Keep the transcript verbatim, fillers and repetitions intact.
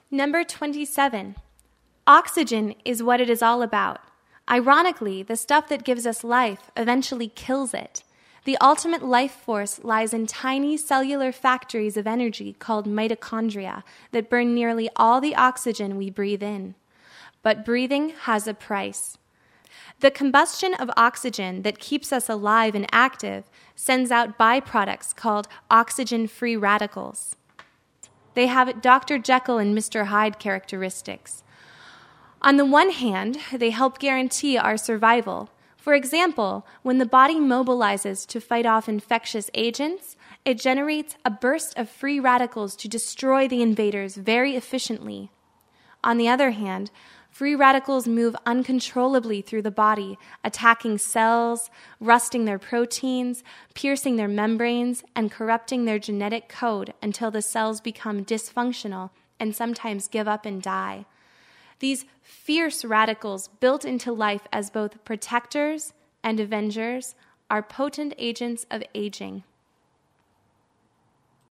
Number twenty-seven. Oxygen is what it is all about. Ironically, the stuff that gives us life eventually kills it. The ultimate life force lies in tiny cellular factories of energy called mitochondria that burn nearly all the oxygen we breathe in. But breathing has a price. The combustion of oxygen that keeps us alive and active sends out byproducts called oxygen-free radicals. They have Doctor Jekyll and Mister Hyde characteristics. On the one hand, they help guarantee our survival. For example, when the body mobilizes to fight off infectious agents, it generates a burst of free radicals to destroy the invaders very efficiently. On the other hand, free radicals move uncontrollably through the body, attacking cells, rusting their proteins, piercing their membranes, and corrupting their genetic code until the cells become dysfunctional and sometimes give up and die. These fierce radicals, built into life as both protectors and avengers, are potent agents of aging.